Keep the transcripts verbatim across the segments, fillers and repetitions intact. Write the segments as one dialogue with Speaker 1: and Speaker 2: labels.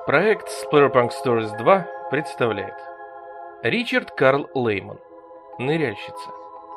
Speaker 1: Проект Splatterpunk Stories два представляет Ричард Карл Лейман. Ныряльщица.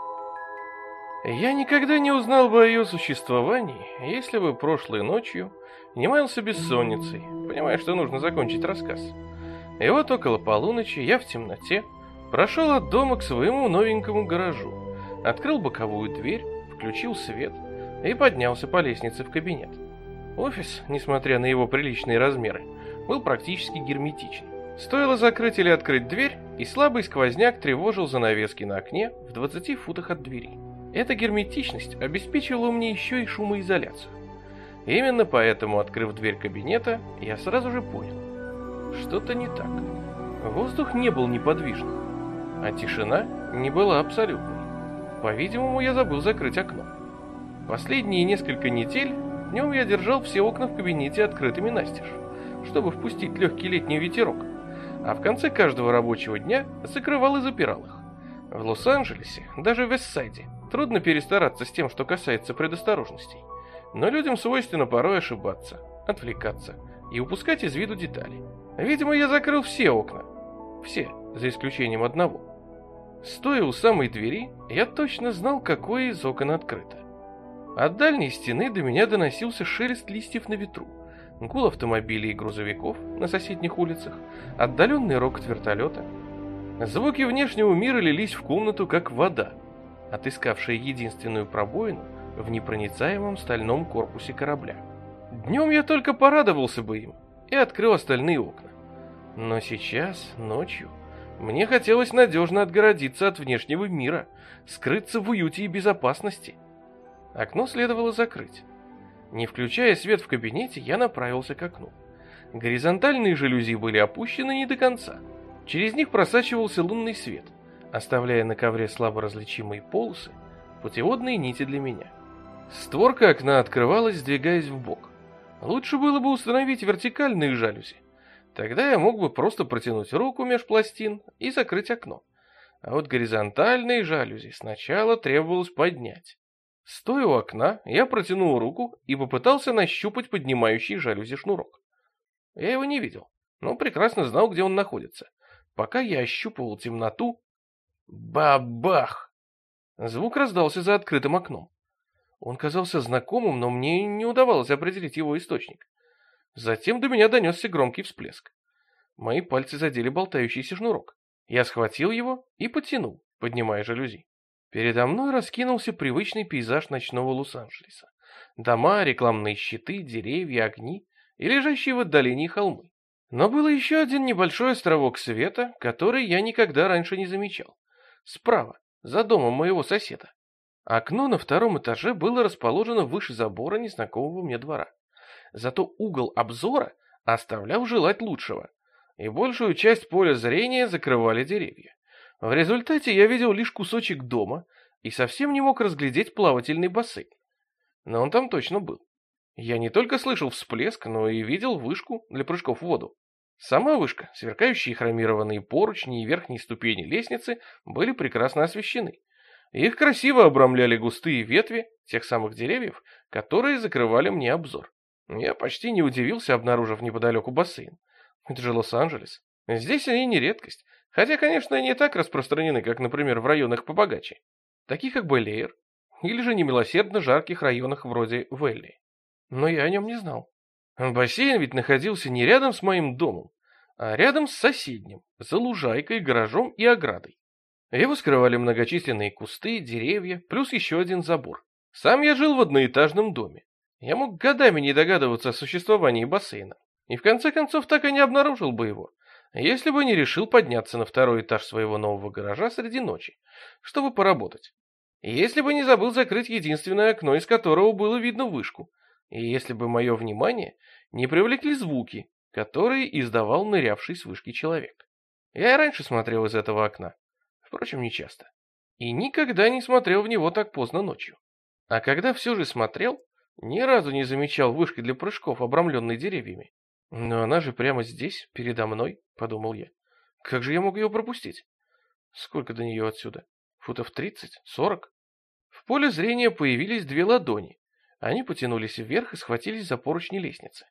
Speaker 1: Я никогда не узнал бы о ее существовании, если бы прошлой ночью не маялся бессонницей, понимая, что нужно закончить рассказ. И вот около полуночи я в темноте прошел от дома к своему новенькому гаражу, открыл боковую дверь, включил свет и поднялся по лестнице в кабинет. Офис, несмотря на его приличные размеры, был практически герметичен. Стоило закрыть или открыть дверь, и слабый сквозняк тревожил занавески на окне в двадцати футах от двери. Эта герметичность обеспечивала мне еще и шумоизоляцию. Именно поэтому, открыв дверь кабинета, я сразу же понял: что-то не так. Воздух не был неподвижным, а тишина не была абсолютной. По-видимому, я забыл закрыть окно. Последние несколько недель днем я держал все окна в кабинете открытыми настежь, чтобы впустить легкий летний ветерок, а в конце каждого рабочего дня закрывал и запирал их. В Лос-Анджелесе, даже в Вестсайде, трудно перестараться с тем, что касается предосторожностей, но людям свойственно порой ошибаться, отвлекаться и упускать из виду детали. Видимо, я закрыл все окна, все, за исключением одного. Стоя у самой двери, я точно знал, какое из окон открыто. От дальней стены до меня доносился шелест листьев на ветру, гул автомобилей и грузовиков на соседних улицах, отдаленный рокот вертолета. Звуки внешнего мира лились в комнату, как вода, отыскавшая единственную пробоину в непроницаемом стальном корпусе корабля. Днем я только порадовался бы им и открыл остальные окна. Но сейчас, ночью, мне хотелось надежно отгородиться от внешнего мира, скрыться в уюте и безопасности. Окно следовало закрыть. Не включая свет в кабинете, я направился к окну. Горизонтальные жалюзи были опущены не до конца. Через них просачивался лунный свет, оставляя на ковре слабо различимые полосы, путеводные нити для меня. Створка окна открывалась, сдвигаясь вбок. Лучше было бы установить вертикальные жалюзи. Тогда я мог бы просто протянуть руку меж пластин и закрыть окно. А вот горизонтальные жалюзи сначала требовалось поднять. Стоя у окна, я протянул руку и попытался нащупать поднимающий жалюзи шнурок. Я его не видел, но прекрасно знал, где он находится. Пока я ощупывал темноту... Бабах! Звук раздался за открытым окном. Он казался знакомым, но мне не удавалось определить его источник. Затем до меня донесся громкий всплеск. Мои пальцы задели болтающийся шнурок. Я схватил его и потянул, поднимая жалюзи. Передо мной раскинулся привычный пейзаж ночного Лос-Анджелеса. Дома, рекламные щиты, деревья, огни и лежащие в отдалении холмы. Но был еще один небольшой островок света, который я никогда раньше не замечал. Справа, за домом моего соседа. Окно на втором этаже было расположено выше забора незнакомого мне двора. Зато угол обзора оставлял желать лучшего, и большую часть поля зрения закрывали деревья. В результате я видел лишь кусочек дома и совсем не мог разглядеть плавательный бассейн. Но он там точно был. Я не только слышал всплеск, но и видел вышку для прыжков в воду. Сама вышка, сверкающие хромированные поручни и верхние ступени лестницы были прекрасно освещены. Их красиво обрамляли густые ветви тех самых деревьев, которые закрывали мне обзор. Я почти не удивился, обнаружив неподалеку бассейн. Это же Лос-Анджелес. Здесь они не редкость. Хотя, конечно, не так распространены, как, например, в районах побогаче, таких как Бель-Эйр, или же немилосердно жарких районах вроде Вэлли. Но я о нем не знал. Бассейн ведь находился не рядом с моим домом, а рядом с соседним, за лужайкой, гаражом и оградой. Его скрывали многочисленные кусты, деревья, плюс еще один забор. Сам я жил в одноэтажном доме. Я мог годами не догадываться о существовании бассейна, и в конце концов так и не обнаружил бы его, если бы не решил подняться на второй этаж своего нового гаража среди ночи, чтобы поработать. И если бы не забыл закрыть единственное окно, из которого было видно вышку, и если бы мое внимание не привлекли звуки, которые издавал нырявший с вышки человек. Я и раньше смотрел из этого окна, впрочем, не часто, и никогда не смотрел в него так поздно ночью. А когда все же смотрел, ни разу не замечал вышки для прыжков, обрамленной деревьями. Но она же прямо здесь, передо мной, подумал я. Как же я мог ее пропустить? Сколько до нее отсюда? Футов тридцать? Сорок? В поле зрения появились две ладони. Они потянулись вверх и схватились за поручни лестницы.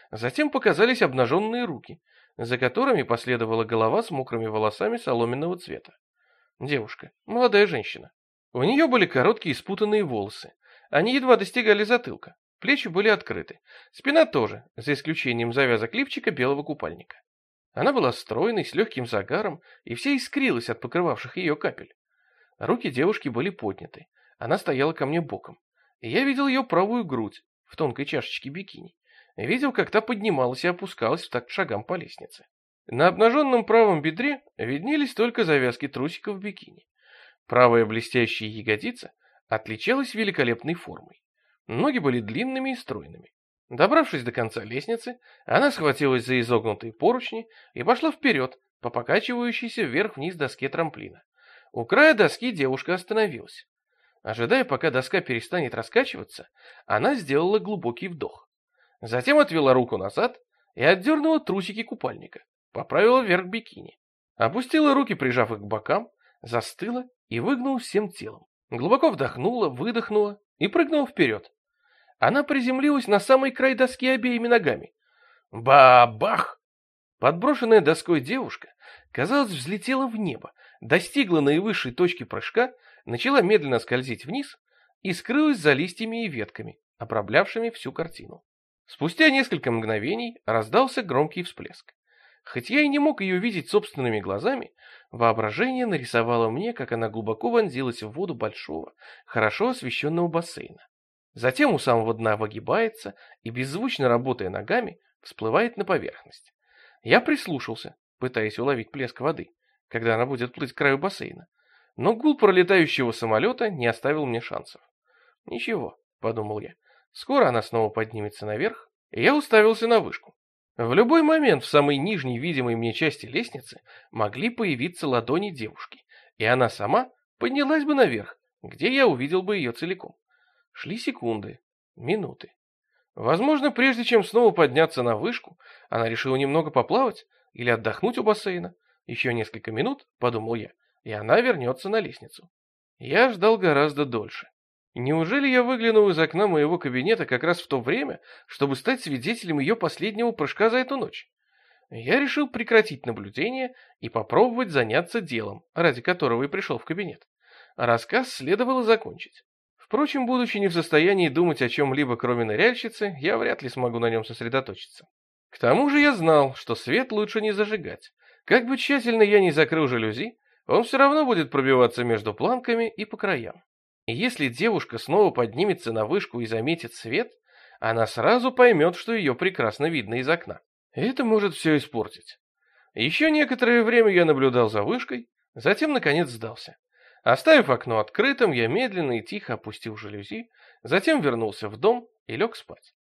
Speaker 1: Затем показались обнаженные руки, за которыми последовала голова с мокрыми волосами соломенного цвета. Девушка, молодая женщина. У нее были короткие спутанные волосы. Они едва достигали затылка. Плечи были открыты. Спина тоже, за исключением завязок лифчика белого купальника. Она была стройной, с легким загаром, и вся искрилась от покрывавших ее капель. Руки девушки были подняты. Она стояла ко мне боком. И я видел ее правую грудь в тонкой чашечке бикини. Видел, как та поднималась и опускалась в такт шагам по лестнице. На обнаженном правом бедре виднелись только завязки трусиков бикини. Правая блестящая ягодица отличалась великолепной формой. Ноги были длинными и стройными. Добравшись до конца лестницы, она схватилась за изогнутые поручни и пошла вперед по покачивающейся вверх-вниз доске трамплина. У края доски девушка остановилась. Ожидая, пока доска перестанет раскачиваться, она сделала глубокий вдох. Затем отвела руку назад и отдернула трусики купальника, поправила вверх бикини. Опустила руки, прижав их к бокам, застыла и выгнула всем телом. Глубоко вдохнула, выдохнула и прыгнула вперед. Она приземлилась на самый край доски обеими ногами. Ба-бах! Подброшенная доской девушка, казалось, взлетела в небо, достигла наивысшей точки прыжка, начала медленно скользить вниз и скрылась за листьями и ветками, обрамлявшими всю картину. Спустя несколько мгновений раздался громкий всплеск. Хоть я и не мог ее видеть собственными глазами, воображение нарисовало мне, как она глубоко вонзилась в воду большого, хорошо освещенного бассейна. Затем у самого дна выгибается и, беззвучно работая ногами, всплывает на поверхность. Я прислушался, пытаясь уловить плеск воды, когда она будет плыть к краю бассейна, но гул пролетающего самолета не оставил мне шансов. «Ничего», — подумал я, — «скоро она снова поднимется наверх», и я уставился на вышку. В любой момент в самой нижней видимой мне части лестницы могли появиться ладони девушки, и она сама поднялась бы наверх, где я увидел бы ее целиком. Шли секунды, минуты. Возможно, прежде чем снова подняться на вышку, она решила немного поплавать или отдохнуть у бассейна. Еще несколько минут, подумал я, и она вернется на лестницу. Я ждал гораздо дольше. Неужели я выглянул из окна моего кабинета как раз в то время, чтобы стать свидетелем ее последнего прыжка за эту ночь? Я решил прекратить наблюдение и попробовать заняться делом, ради которого и пришел в кабинет. Рассказ следовало закончить. Впрочем, будучи не в состоянии думать о чем-либо кроме ныряльщицы, я вряд ли смогу на нем сосредоточиться. К тому же я знал, что свет лучше не зажигать. Как бы тщательно я ни закрыл жалюзи, он все равно будет пробиваться между планками и по краям. И если девушка снова поднимется на вышку и заметит свет, она сразу поймет, что ее прекрасно видно из окна. Это может все испортить. Еще некоторое время я наблюдал за вышкой, затем, наконец, сдался. Оставив окно открытым, я медленно и тихо опустил жалюзи, затем вернулся в дом и лег спать.